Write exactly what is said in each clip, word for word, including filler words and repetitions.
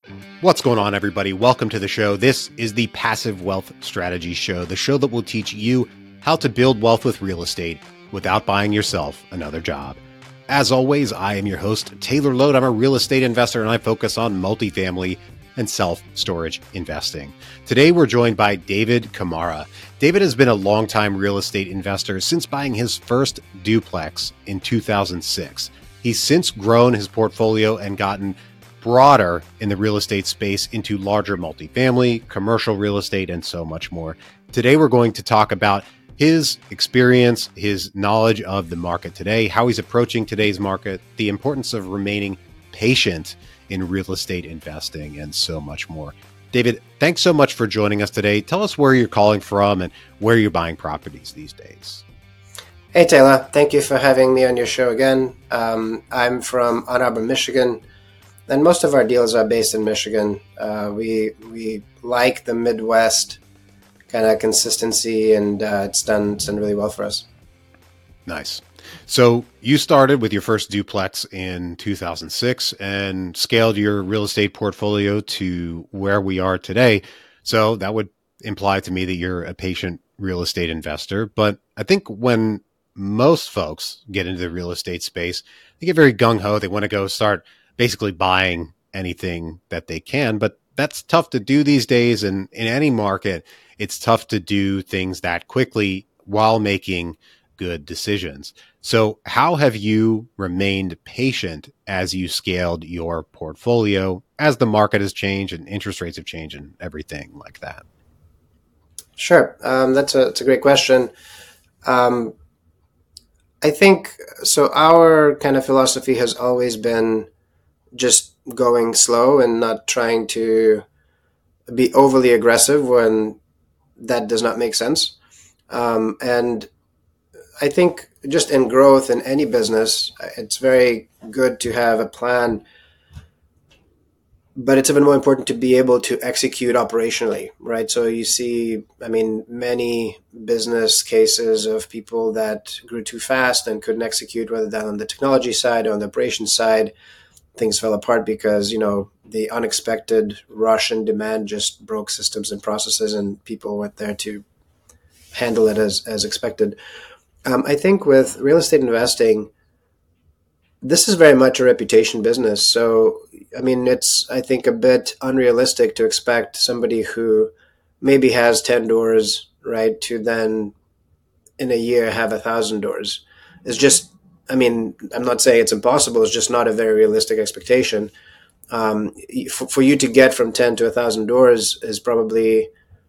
What's going on, everybody? Welcome to the show. This is the Passive Wealth Strategy Show, the show that will teach you how to build wealth with real estate without buying yourself another job. As always, I am your host, Taylor Load. I'm a real estate investor, and I focus on multifamily and self-storage investing. Today, we're joined by David Kamara. David has been a longtime real estate investor since buying his first duplex in two thousand six. He's since grown his portfolio and gotten broader in the real estate space into larger multifamily, commercial real estate, and so much more. Today, we're going to talk about his experience, his knowledge of the market today, how he's approaching today's market, the importance of remaining patient in real estate investing, and so much more. David, thanks so much for joining us today. Tell us where you're calling from and where you're buying properties these days. Hey, Taylor. Thank you for having me on your show again. Um, I'm from Ann Arbor, Michigan. And most of our deals are based in Michigan. Uh, we we like the Midwest kind of consistency, and uh, it's done it's done really well for us. Nice. So you started with your first duplex in two thousand six and scaled your real estate portfolio to where we are today. So that would imply to me that you're a patient real estate investor. But I think when most folks get into the real estate space, they get very gung-ho. They want to go start basically buying anything that they can, but that's tough to do these days. And in any market, it's tough to do things that quickly while making good decisions. So how have you remained patient as you scaled your portfolio, as the market has changed and interest rates have changed and everything like that? Sure. Um, that's a, that's a great question. Um, I think, so our kind of philosophy has always been just going slow and not trying to be overly aggressive when that does not make sense. Um, and I think just in growth in any business, it's very good to have a plan, but it's even more important to be able to execute operationally, right? So you see, I mean, many business cases of people that grew too fast and couldn't execute, whether that on the technology side or on the operations side. Things fell apart because, you know, the unexpected rush and demand just broke systems and processes, and people weren't there to handle it as, as expected. Um, I think with real estate investing, this is very much a reputation business. So, I mean, it's, I think, a bit unrealistic to expect somebody who maybe has ten doors, right, to then in a year have a thousand doors. It's just, I mean, I'm not saying it's impossible. It's just not a very realistic expectation. Um, for, for you to get from ten to a thousand doors is probably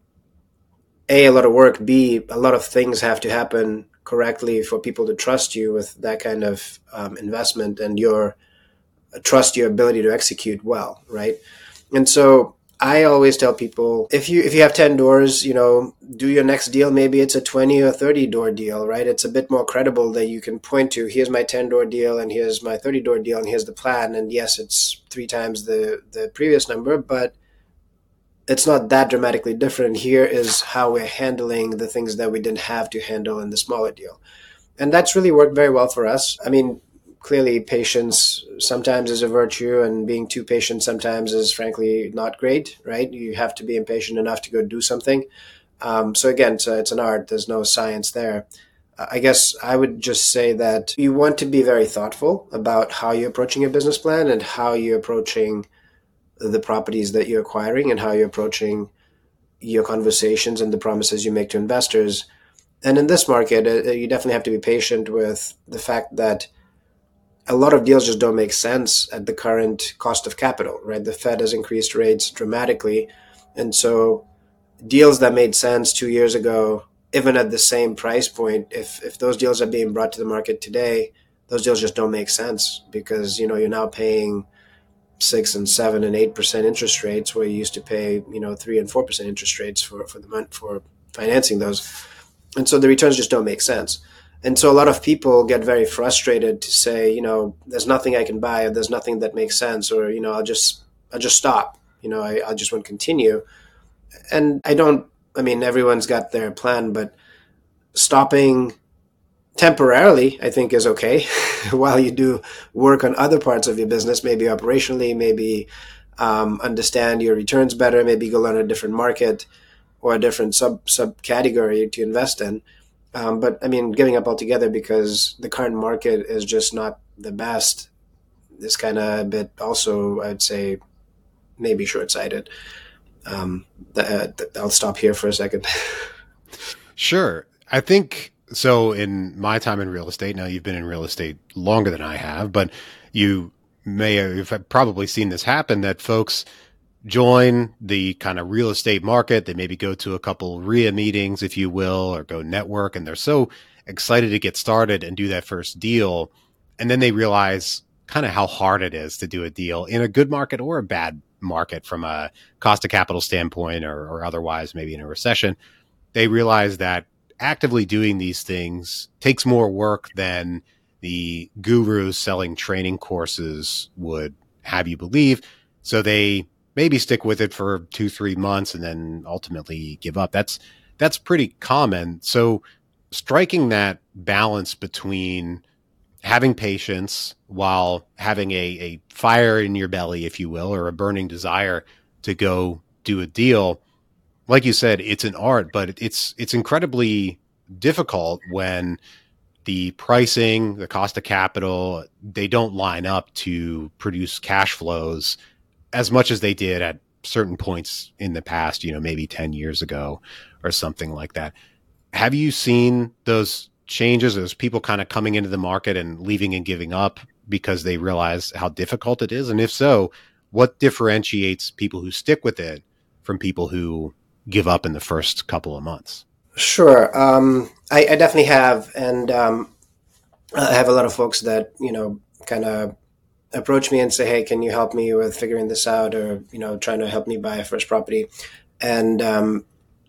A, a lot of work. B, a lot of things have to happen correctly for people to trust you with that kind of um, investment, and your trust your ability to execute well, right? And so I always tell people, if you if you have ten doors, you know, do your next deal. Maybe it's a twenty or thirty door deal, right? It's a bit more credible that you can point to, here's my ten door deal and here's my thirty door deal and here's the plan. And yes, it's three times the, the previous number, but it's not that dramatically different. Here is how we're handling the things that we didn't have to handle in the smaller deal. And that's really worked very well for us. I mean, clearly, patience sometimes is a virtue, and being too patient sometimes is frankly not great, right? You have to be impatient enough to go do something. Um, so again, it's, a, it's an art. There's no science there. Uh, I guess I would just say that you want to be very thoughtful about how you're approaching your business plan and how you're approaching the properties that you're acquiring and how you're approaching your conversations and the promises you make to investors. And in this market, uh, you definitely have to be patient with the fact that a lot of deals just don't make sense at the current cost of capital, right? The Fed has increased rates dramatically. And so deals that made sense two years ago, even at the same price point, if, if those deals are being brought to the market today, those deals just don't make sense because, you know, you're now paying six and seven and eight percent interest rates where you used to pay, you know, three and four percent interest rates for, for the month for financing those. And so the returns just don't make sense. And so a lot of people get very frustrated to say, you know, there's nothing I can buy, or there's nothing that makes sense, or, you know, I'll just, I'll just stop, you know, I, I just won't continue. And I don't, I mean, everyone's got their plan, but stopping temporarily, I think, is okay while you do work on other parts of your business, maybe operationally, maybe um, understand your returns better, maybe go learn a different market or a different sub subcategory to invest in. Um, but I mean, giving up altogether because the current market is just not the best is kind of a bit also, I'd say, maybe short-sighted. Um, th- uh, th- I'll stop here for a second. Sure. I think so. In my time in real estate, now you've been in real estate longer than I have, but you may have probably seen this happen, that folks join the kind of real estate market. They maybe go to a couple R I A meetings, if you will, or go network, and they're so excited to get started and do that first deal. And then they realize kind of how hard it is to do a deal in a good market or a bad market from a cost of capital standpoint, or, or otherwise, maybe in a recession. They realize that actively doing these things takes more work than the gurus selling training courses would have you believe. So they maybe stick with it for two, three months and then ultimately give up. That's that's pretty common. So striking that balance between having patience while having a, a fire in your belly, if you will, or a burning desire to go do a deal, like you said, it's an art, but it's it's incredibly difficult when the pricing, the cost of capital, they don't line up to produce cash flows as much as they did at certain points in the past, you know, maybe ten years ago or something like that. Have you seen those changes, those people kind of coming into the market and leaving and giving up because they realize how difficult it is? And if so, what differentiates people who stick with it from people who give up in the first couple of months? Sure. Um, I, I definitely have. And um, I have a lot of folks that, you know, kind of approach me and say, hey, can you help me with figuring this out, or, you know, trying to help me buy a first property. And um,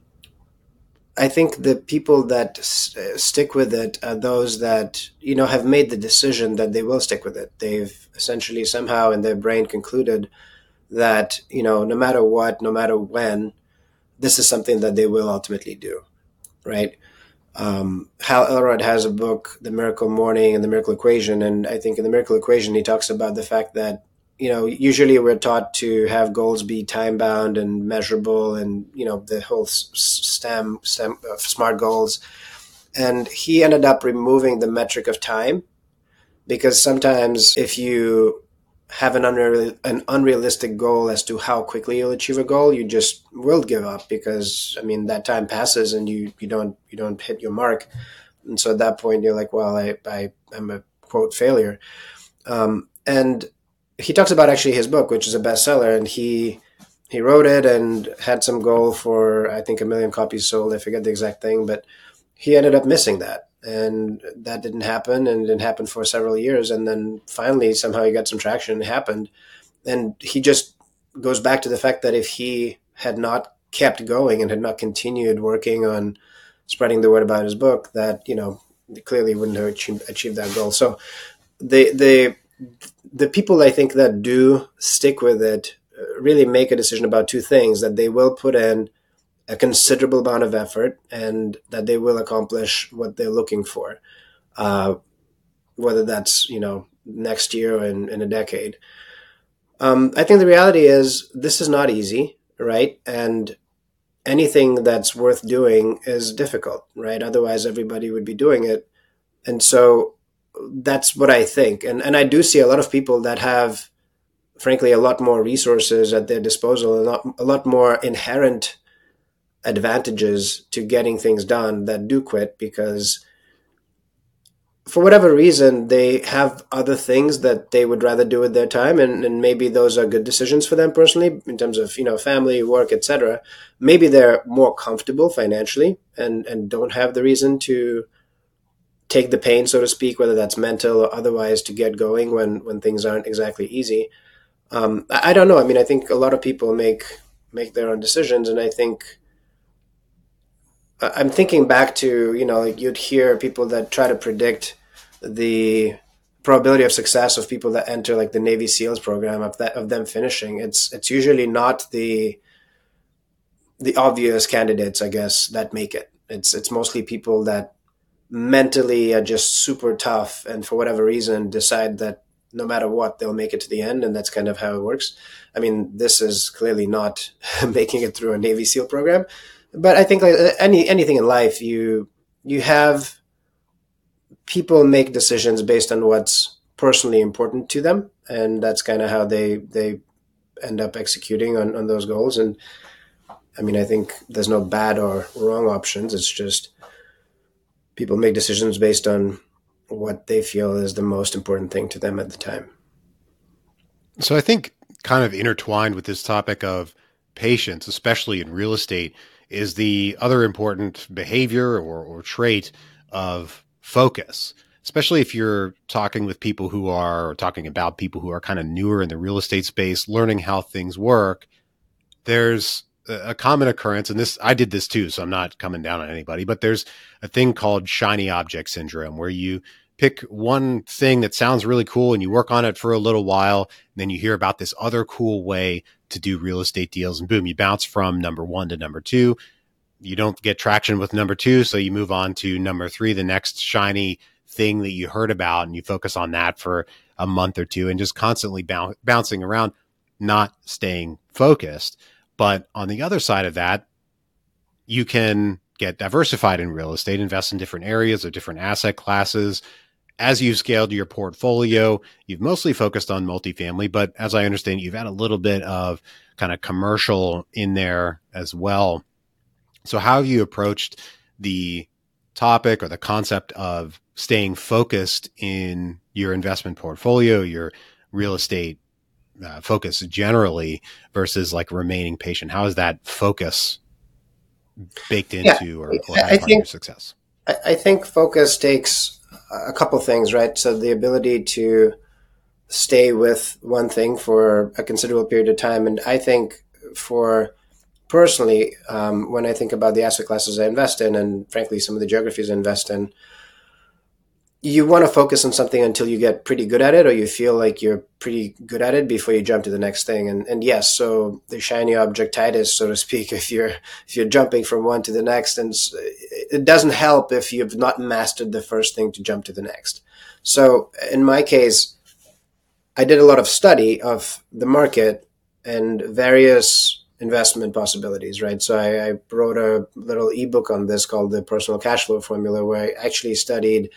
I think the people that s- stick with it are those that, you know, have made the decision that they will stick with it. They've essentially somehow in their brain concluded that, you know, no matter what, no matter when, this is something that they will ultimately do, right? Um, Hal Elrod has a book, The Miracle Morning and the Miracle Equation. And I think in the Miracle Equation, he talks about the fact that, you know, usually we're taught to have goals be time bound and measurable, and, you know, the whole STEM, STEM of SMART goals. And he ended up removing the metric of time, because sometimes if you have an, unreal, an unrealistic goal as to how quickly you'll achieve a goal, you just will give up, because I mean that time passes and you you don't you don't hit your mark, and so at that point you're like, well, I I am a quote failure. Um, and he talks about actually his book, which is a bestseller, and he he wrote it and had some goal for, I think, a million copies sold. I forget the exact thing, but he ended up missing that. And that didn't happen, and it didn't happen for several years. And then finally, somehow he got some traction and it happened. And he just goes back to the fact that if he had not kept going and had not continued working on spreading the word about his book, that, you know, clearly wouldn't have achieved, achieved that goal. So the, the, the people I think that do stick with it really make a decision about two things: that they will put in a considerable amount of effort and that they will accomplish what they're looking for, uh, whether that's, you know, next year or in, in a decade. Um, I think the reality is this is not easy, right? And anything that's worth doing is difficult, right? Otherwise, everybody would be doing it. And so that's what I think. And, and I do see a lot of people that have, frankly, a lot more resources at their disposal, a lot, a lot more inherent advantages to getting things done, that do quit because for whatever reason they have other things that they would rather do with their time, and, and maybe those are good decisions for them personally in terms of, you know, family, work, etc. Maybe they're more comfortable financially and and don't have the reason to take the pain, so to speak, whether that's mental or otherwise, to get going when when things aren't exactly easy. um, I, I don't know. I mean, I think a lot of people make make their own decisions, and I think I'm thinking back to, you know, like you'd hear people that try to predict the probability of success of people that enter like the Navy SEALs program, of that of them finishing. It's it's usually not the the obvious candidates, I guess, that make it. It's it's mostly people that mentally are just super tough and for whatever reason decide that no matter what, they'll make it to the end, and that's kind of how it works. I mean, this is clearly not making it through a Navy SEAL program, but I think like any anything in life, you you have people make decisions based on what's personally important to them, and that's kind of how they they end up executing on, on those goals. And I mean, I think there's no bad or wrong options. It's just people make decisions based on what they feel is the most important thing to them at the time. So I think kind of intertwined with this topic of patience, especially in real estate, is the other important behavior or, or trait of focus, especially if you're talking with people who are, or talking about people who are kind of newer in the real estate space, learning how things work. There's a common occurrence, and this, I did this too, so I'm not coming down on anybody, but there's a thing called shiny object syndrome, where you pick one thing that sounds really cool and you work on it for a little while, and then you hear about this other cool way to do real estate deals, and boom, you bounce from number one to number two. You don't get traction with number two, so you move on to number three, the next shiny thing that you heard about, and you focus on that for a month or two and just constantly boun- bouncing around, not staying focused. But on the other side of that, you can get diversified in real estate, invest in different areas or different asset classes. As you've scaled your portfolio, you've mostly focused on multifamily, but as I understand, you've had a little bit of kind of commercial in there as well. So how have you approached the topic or the concept of staying focused in your investment portfolio, your real estate Uh, focus generally versus like remaining patient? How is that focus baked into Yeah, or, or I, as I part think of your success? I, I think focus takes a couple things, right? So the ability to stay with one thing for a considerable period of time, and I think for personally, um, when I think about the asset classes I invest in, and frankly some of the geographies I invest in, you want to focus on something until you get pretty good at it, or you feel like you're pretty good at it before you jump to the next thing. And and yes, so the shiny objectitis, so to speak, if you're if you're jumping from one to the next, and it doesn't help if you've not mastered the first thing to jump to the next. So in my case, I did a lot of study of the market and various investment possibilities, right? So I, I wrote a little ebook on this called the Personal Cash Flow Formula, where I actually studied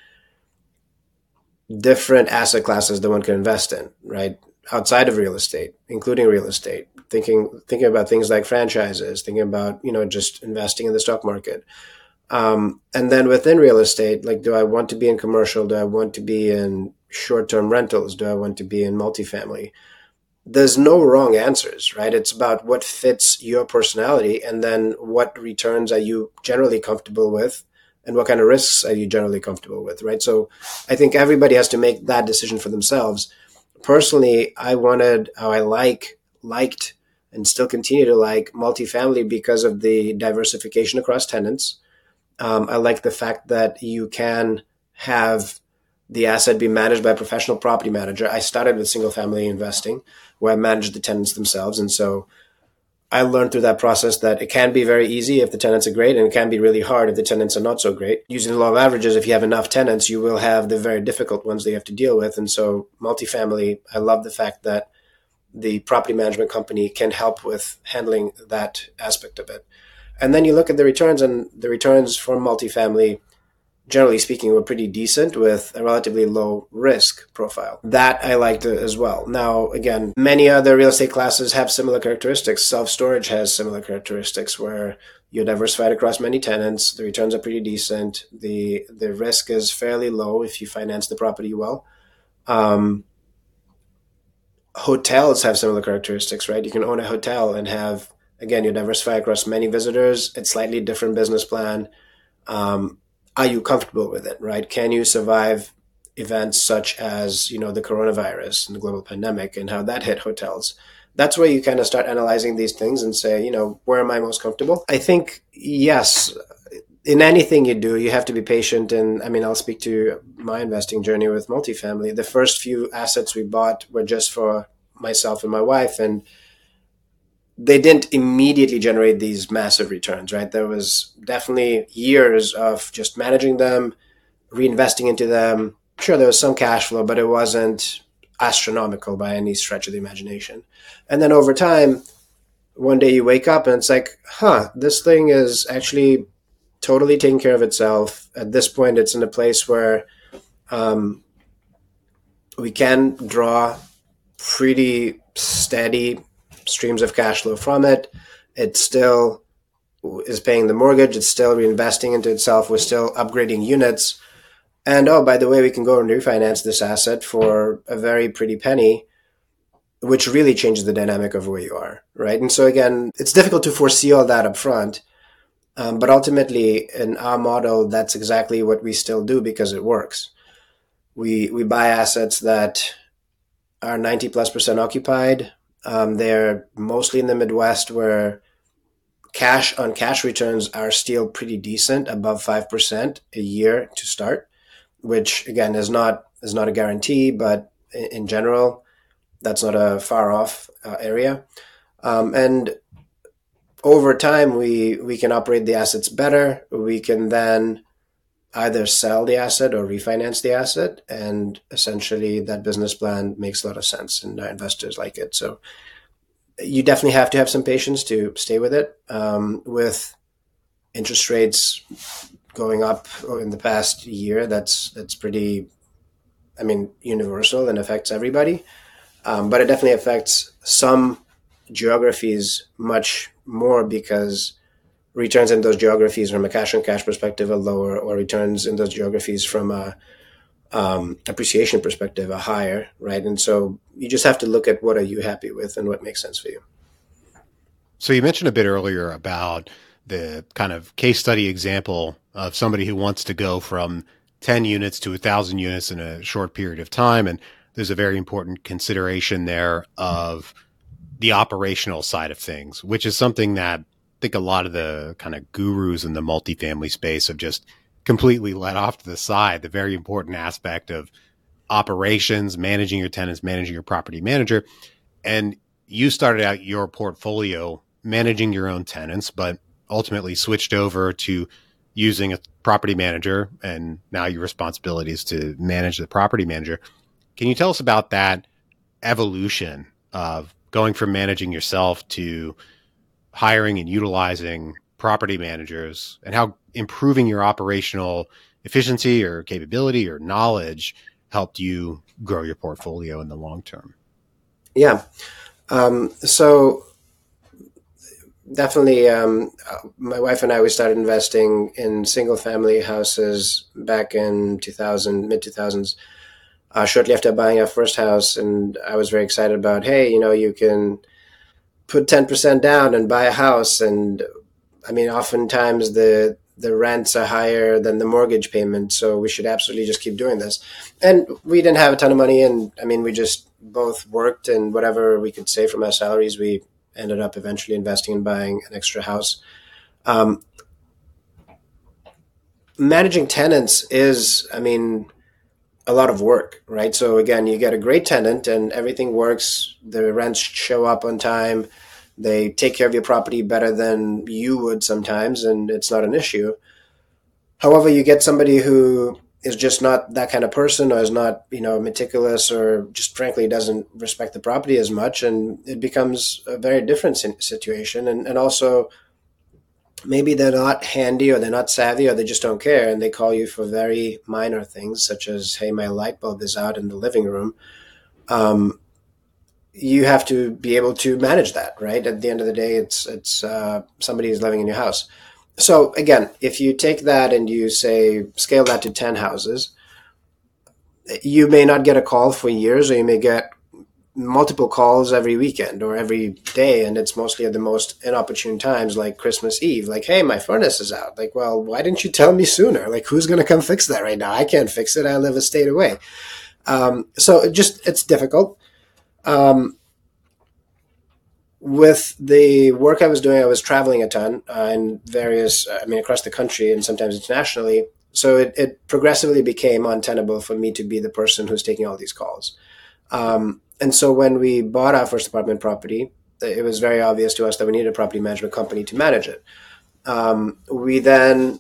different asset classes that one can invest in, right? Outside of real estate, including real estate, thinking thinking about things like franchises, thinking about, you know, just investing in the stock market. Um, and then within real estate, like, do I want to be in commercial? Do I want to be in short-term rentals? Do I want to be in multifamily? There's no wrong answers, right? It's about what fits your personality, and then what returns are you generally comfortable with, and what kind of risks are you generally comfortable with, right? So I think everybody has to make that decision for themselves. Personally, I wanted, how I like, liked, and still continue to like multifamily because of the diversification across tenants. Um, I like the fact that you can have the asset be managed by a professional property manager. I started with single family investing, where I managed the tenants themselves. And so I learned through that process that it can be very easy if the tenants are great, and it can be really hard if the tenants are not so great. Using the law of averages, if you have enough tenants, you will have the very difficult ones that you have to deal with. And so multifamily, I love the fact that the property management company can help with handling that aspect of it. And then you look at the returns, and the returns for multifamily, generally speaking, were pretty decent with a relatively low risk profile. That I liked as well. Now, again, many other real estate classes have similar characteristics. Self-storage has similar characteristics where you're diversified across many tenants. The returns are pretty decent. The the risk is fairly low if you finance the property well. Um, hotels have similar characteristics, right? You can own a hotel and have, again, you're diversified across many visitors. It's slightly different business plan. Um, Are you comfortable with it, right? Can you survive events such as, you know, the coronavirus and the global pandemic and how that hit hotels? That's where you kind of start analyzing these things and say, you know, where am I most comfortable? I think, yes, in anything you do, you have to be patient. And I mean, I'll speak to my investing journey with multifamily. The first few assets we bought were just for myself and my wife, and they didn't immediately generate these massive returns, right? There was definitely years of just managing them, reinvesting into them. Sure, there was some cash flow, but it wasn't astronomical by any stretch of the imagination. And then over time, one day you wake up and it's like, huh, this thing is actually totally taking care of itself. At this point, it's in a place where um, we can draw pretty steady streams of cash flow from it. It still is paying the mortgage. It's still reinvesting into itself. We're still upgrading units. And oh, by the way, we can go and refinance this asset for a very pretty penny, which really changes the dynamic of where you are, right? And so again, it's difficult to foresee all that up front. Um, but ultimately, in our model, that's exactly what we still do because it works. We we buy assets that are ninety plus percent occupied. Um, they're mostly in the Midwest where cash on cash returns are still pretty decent, above five percent a year to start, which again is not is not a guarantee, but in, in general, that's not a far off uh, area. Um, and over time, we, we can operate the assets better. We can then either sell the asset or refinance the asset. And essentially that business plan makes a lot of sense and our investors like it. So you definitely have to have some patience to stay with it. Um, with interest rates going up in the past year, that's, that's pretty, I mean, universal and affects everybody. Um, but it definitely affects some geographies much more because returns in those geographies from a cash on cash perspective are lower, or returns in those geographies from a um, appreciation perspective are higher, right? And so you just have to look at what are you happy with and what makes sense for you. So you mentioned a bit earlier about the kind of case study example of somebody who wants to go from ten units to one thousand units in a short period of time. And there's a very important consideration there of the operational side of things, which is something that I think a lot of the kind of gurus in the multifamily space have just completely let off to the side. The very important aspect of operations, managing your tenants, managing your property manager. And you started out your portfolio managing your own tenants, but ultimately switched over to using a property manager. And now your responsibility is to manage the property manager. Can you tell us about that evolution of going from managing yourself to hiring and utilizing property managers, and how improving your operational efficiency or capability or knowledge helped you grow your portfolio in the long term? Yeah. Um, so definitely, um, my wife and I, we started investing in single family houses back in two thousand, mid two thousands. Uh, shortly after buying our first house, and I was very excited about, hey, you know, you can put ten percent down and buy a house. And I mean, oftentimes the the rents are higher than the mortgage payment, so we should absolutely just keep doing this. And we didn't have a ton of money, and I mean, we just both worked, and whatever we could save from our salaries, we ended up eventually investing in buying an extra house. Um, managing tenants is, I mean, a lot of work, right? So again, you get a great tenant and everything works. The rents show up on time. They take care of your property better than you would sometimes, and it's not an issue. However, you get somebody who is just not that kind of person, or is not, you know, meticulous, or just frankly doesn't respect the property as much, and it becomes a very different situation. And, and also, maybe they're not handy, or they're not savvy, or they just don't care, and they call you for very minor things, such as, hey, my light bulb is out in the living room. Um, you have to be able to manage that, right? At the end of the day, it's it's uh, somebody who's living in your house. So again, if you take that and you say, scale that to ten houses, you may not get a call for years, or you may get multiple calls every weekend or every day, and it's mostly at the most inopportune times, like Christmas Eve, like, hey, my furnace is out. Like, well, why didn't you tell me sooner? Like, who's going to come fix that right now? I can't fix it. I live a state away. Um, so it just, it's difficult. Um, with the work I was doing, I was traveling a ton uh, in various, I mean, across the country and sometimes internationally. So it, it progressively became untenable for me to be the person who's taking all these calls. Um, And so when we bought our first apartment property, it was very obvious to us that we needed a property management company to manage it. Um, we then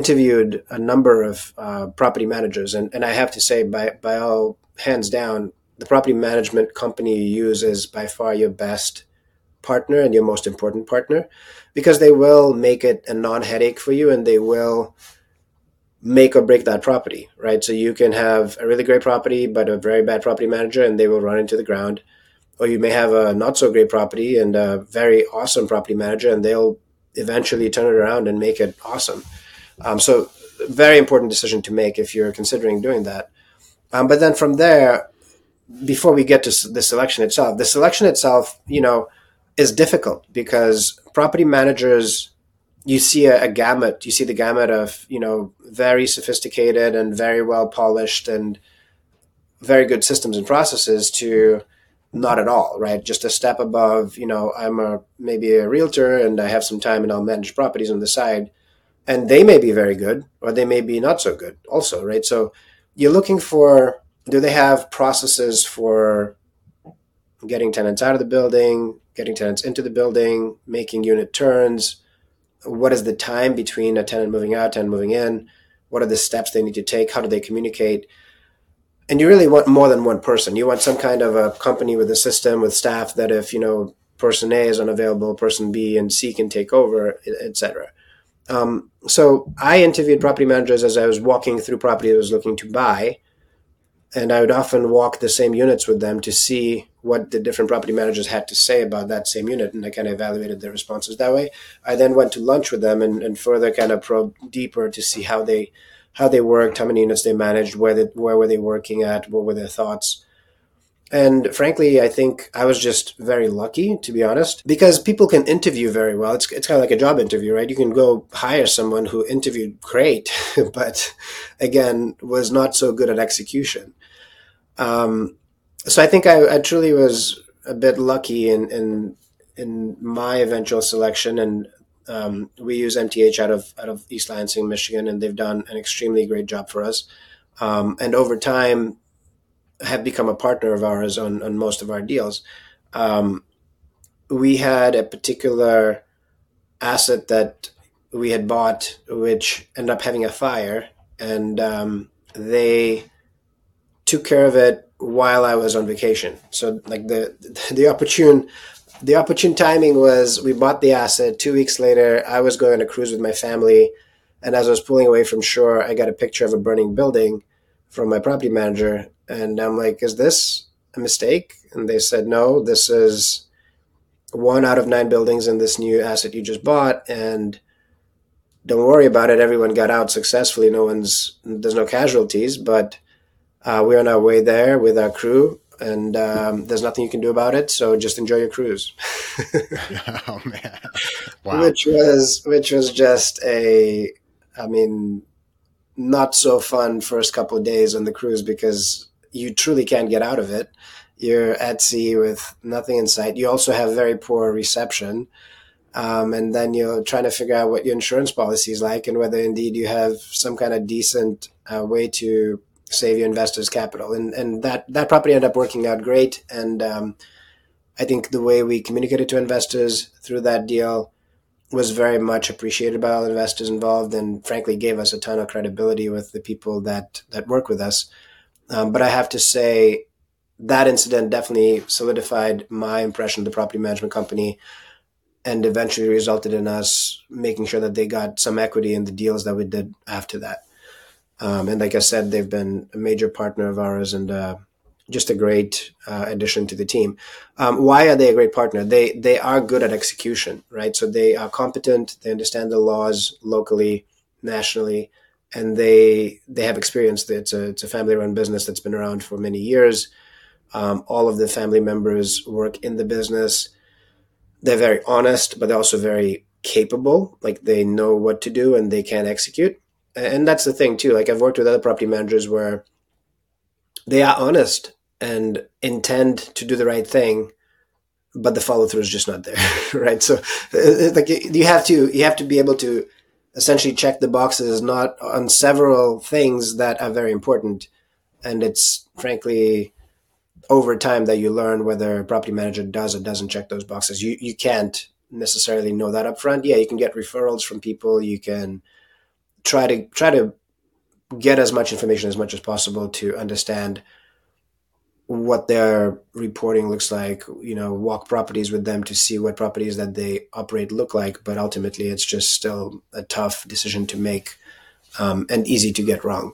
interviewed a number of uh, property managers, and, and I have to say, by by all hands down, the property management company you use is by far your best partner and your most important partner, because they will make it a non-headache for you, and they will make or break that property, right? So you can have a really great property, but a very bad property manager, and they will run into the ground. Or you may have a not so great property and a very awesome property manager, and they'll eventually turn it around and make it awesome. Um, so very important decision to make if you're considering doing that. Um, but then from there, before we get to the selection itself, the selection itself, you know, is difficult because property managers, you see a, a gamut, you see the gamut of, you know, very sophisticated and very well polished and very good systems and processes to not at all, right? Just a step above, you know, I'm a maybe a realtor and I have some time and I'll manage properties on the side. And they may be very good or they may be not so good also, right? So you're looking for, do they have processes for getting tenants out of the building, getting tenants into the building, making unit turns? What is the time between a tenant moving out, tenant moving in? What are the steps they need to take? How do they communicate? And you really want more than one person. You want some kind of a company with a system, with staff that if, you know, person A is unavailable, person B and C can take over, et cetera. Um, so I interviewed property managers as I was walking through property I was looking to buy. And I would often walk the same units with them to see what the different property managers had to say about that same unit. And I kind of evaluated their responses that way. I then went to lunch with them and, and further kind of probed deeper to see how they how they worked, how many units they managed, where, they, where were they working at, what were their thoughts. And frankly, I think I was just very lucky, to be honest, because people can interview very well. It's it's kind of like a job interview, right? You can go hire someone who interviewed great, but again, was not so good at execution. Um, so I think I, I truly was a bit lucky in, in, in my eventual selection. And um, we use M T H out of, out of East Lansing, Michigan, and they've done an extremely great job for us. Um, and over time, have become a partner of ours on, on most of our deals. Um, we had a particular asset that we had bought, which ended up having a fire, and um, they took care of it while I was on vacation. So like the the opportune the opportune timing was we bought the asset. Two weeks later, I was going on a cruise with my family, and as I was pulling away from shore, I got a picture of a burning building from my property manager. And I'm like, is this a mistake? And they said, no, this is one out of nine buildings in this new asset you just bought. And don't worry about it. Everyone got out successfully. No one's, there's no casualties, but uh, we're on our way there with our crew, and um, there's nothing you can do about it. So just enjoy your cruise. Oh man. Wow. Which was, which was just a, I mean, not so fun first couple of days on the cruise because you truly can't get out of it. You're at sea with nothing in sight. You also have very poor reception. Um, and then you're trying to figure out what your insurance policy is like and whether indeed you have some kind of decent uh, way to save your investors' capital. And and that, that property ended up working out great. And um, I think the way we communicated to investors through that deal was very much appreciated by all investors involved, and frankly gave us a ton of credibility with the people that, that work with us. Um, but I have to say that incident definitely solidified my impression of the property management company and eventually resulted in us making sure that they got some equity in the deals that we did after that. Um, and like I said, they've been a major partner of ours and uh, just a great uh, addition to the team. Um, why are they a great partner? They they are good at execution, right? So they are competent. They understand the laws locally, nationally, and they they have experience. It's a it's a family-run business that's been around for many years. Um, all of the family members work in the business. They're very honest, but they're also very capable. Like they know what to do and they can execute. And that's the thing too. Like I've worked with other property managers where they are honest and intend to do the right thing, but the follow through is just not there, right? So, like you have to you have to be able to essentially check the boxes, not on several things that are very important, and it's frankly over time that you learn whether a property manager does or doesn't check those boxes. You you can't necessarily know that up front. Yeah, you can get referrals from people. You can try to try to get as much information as much as possible to understand what their reporting looks like, you know, walk properties with them to see what properties that they operate look like. But ultimately, it's just still a tough decision to make, um, and easy to get wrong.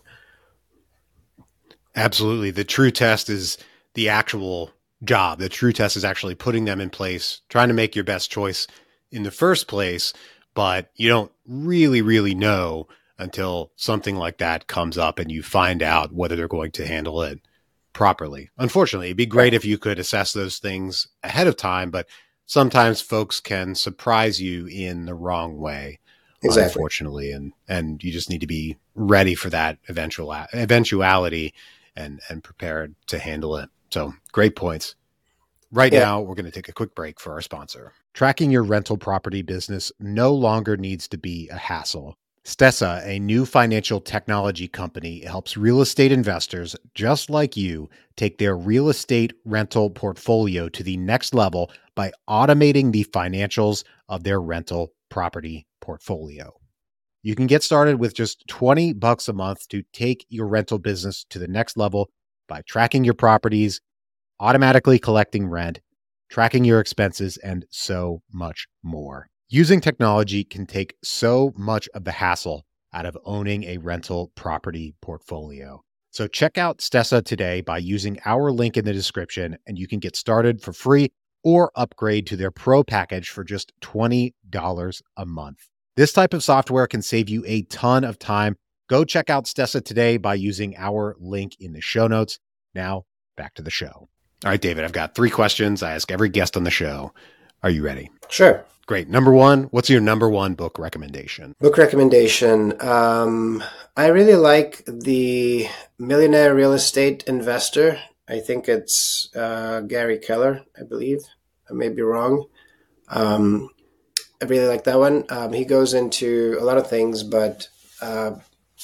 Absolutely. The true test is the actual job. The true test is actually putting them in place, trying to make your best choice in the first place. But you don't really, really know until something like that comes up and you find out whether they're going to handle it properly. Unfortunately, it'd be great if you could assess those things ahead of time, but sometimes folks can surprise you in the wrong way. Exactly. Unfortunately, and and you just need to be ready for that eventual eventuality and and prepared to handle it. So great points. Right Yeah. now, we're going to take a quick break for our sponsor. Tracking your rental property business no longer needs to be a hassle. Stessa, a new financial technology company, helps real estate investors just like you take their real estate rental portfolio to the next level by automating the financials of their rental property portfolio. You can get started with just twenty bucks a month to take your rental business to the next level by tracking your properties, automatically collecting rent, tracking your expenses, and so much more. Using technology can take so much of the hassle out of owning a rental property portfolio. So check out Stessa today by using our link in the description, and you can get started for free or upgrade to their pro package for just twenty dollars a month. This type of software can save you a ton of time. Go check out Stessa today by using our link in the show notes. Now, back to the show. All right, David, I've got three questions I ask every guest on the show. Are you ready? Sure. Great. Number one, what's your number one book recommendation? Book recommendation. Um, I really like The Millionaire Real Estate Investor. I think it's uh, Gary Keller, I believe. I may be wrong. Um, I really like that one. Um, he goes into a lot of things, but uh,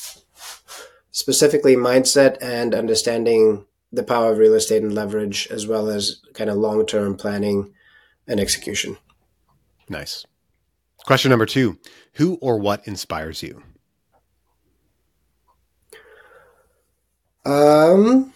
specifically mindset and understanding the power of real estate and leverage, as well as kind of long-term planning and execution. Nice. Question number two, who or what inspires you? Um,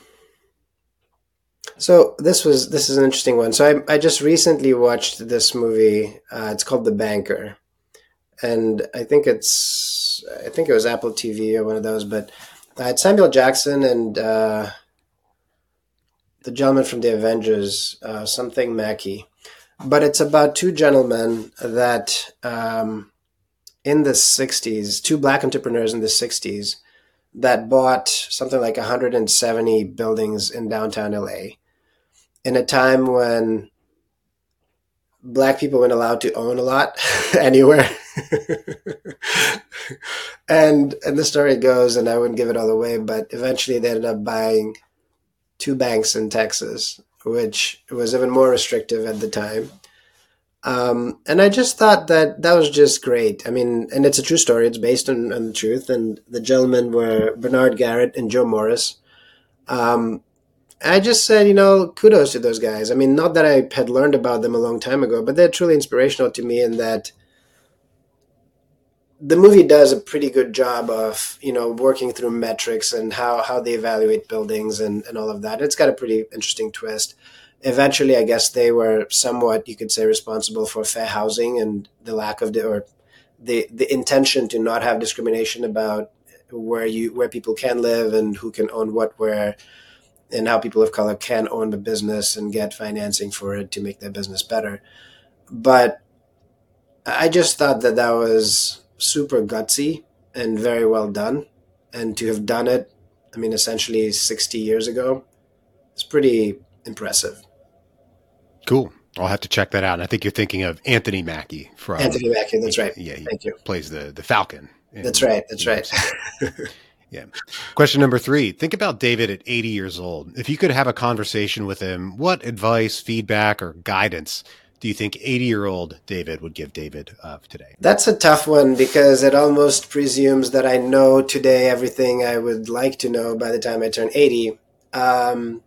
so this was this is an interesting one. So I I just recently watched this movie. Uh, it's called The Banker, and I think it's I think it was Apple T V or one of those. But uh, it's Samuel Jackson and uh, the gentleman from the Avengers, uh, something Mackie. But it's about two gentlemen that um, in the sixties, two black entrepreneurs in the sixties that bought something like one hundred seventy buildings in downtown L A in a time when black people weren't allowed to own a lot anywhere. and and the story goes, and I wouldn't give it all away, but eventually they ended up buying two banks in Texas, which was even more restrictive at the time. Um, and I just thought that that was just great. I mean, and it's a true story. It's based on, on the truth. And the gentlemen were Bernard Garrett and Joe Morris. Um, I just said, you know, kudos to those guys. I mean, not that I had learned about them a long time ago, but they're truly inspirational to me in that the movie does a pretty good job of, you know, working through metrics and how, how they evaluate buildings and, and all of that. It's got a pretty interesting twist. Eventually, I guess they were somewhat, you could say, responsible for fair housing and the lack of the, or the, the intention to not have discrimination about where you, where people can live and who can own what, where, and how people of color can own the business and get financing for it to make their business better. But I just thought that that was super gutsy and very well done. And to have done it, I mean, essentially sixty years ago, it's pretty impressive. Cool. I'll have to check that out. And I think you're thinking of Anthony Mackie from Anthony Mackie. That's right. Yeah, he Thank you. plays the the Falcon. In, that's right. That's right. Yeah. Question number three. Think about David at eighty years old. If you could have a conversation with him, what advice, feedback, or guidance do you think eighty-year-old David would give David of today? That's a tough one because it almost presumes that I know today everything I would like to know by the time I turn eighty. Um,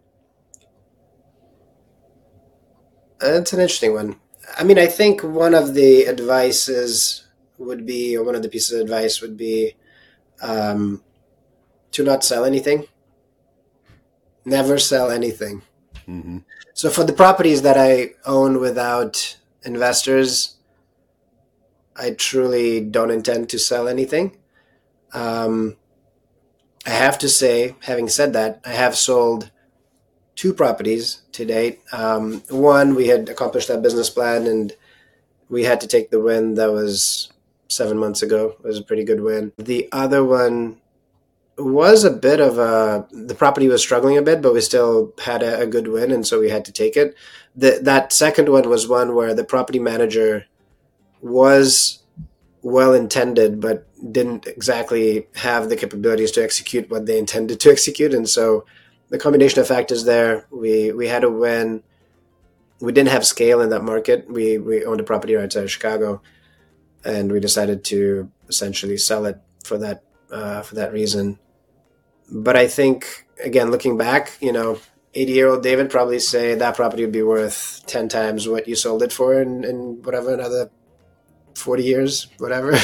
That's an interesting one. I mean, I think one of the advices would be, or one of the pieces of advice would be um, to not sell anything. Never sell anything. Mm-hmm. So for the properties that I own without investors, I truly don't intend to sell anything. Um, I have to say, having said that, I have sold two properties to date. Um, one, we had accomplished that business plan and we had to take the win. That was seven months ago. It was a pretty good win. The other one was a bit of a, the property was struggling a bit, but we still had a, a good win, and so we had to take it. The, that second one was one where the property manager was well intended, but didn't exactly have the capabilities to execute what they intended to execute. And so the combination of factors there, we, we had a win. We didn't have scale in that market. We, we owned a property right outside of Chicago, and we decided to essentially sell it for that, uh, for that reason. But I think, again, looking back, you know, eighty-year-old David probably say that property would be worth ten times what you sold it for in, in whatever, another forty years, whatever.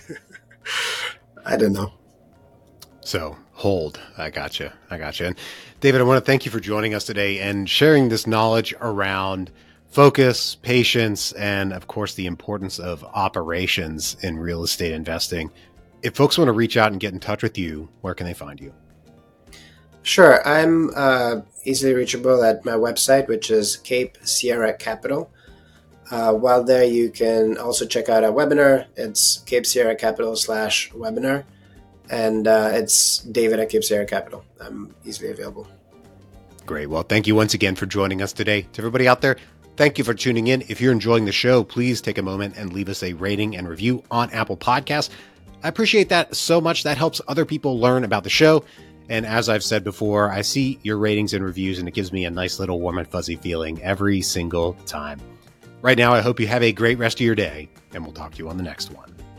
I don't know. So hold. I gotcha. I gotcha. And David, I want to thank you for joining us today and sharing this knowledge around focus, patience, and of course, the importance of operations in real estate investing. If folks want to reach out and get in touch with you, where can they find you? Sure. I'm uh, easily reachable at my website, which is Cape Sierra Capital. Uh, while there, you can also check out our webinar. It's Cape Sierra Capital slash webinar. And uh, it's David at Cape Sierra Capital. I'm easily available. Great. Well, thank you once again for joining us today. To everybody out there, thank you for tuning in. If you're enjoying the show, please take a moment and leave us a rating and review on Apple Podcasts. I appreciate that so much. That helps other people learn about the show. And as I've said before, I see your ratings and reviews, and it gives me a nice little warm and fuzzy feeling every single time. Right now, I hope you have a great rest of your day, and we'll talk to you on the next one.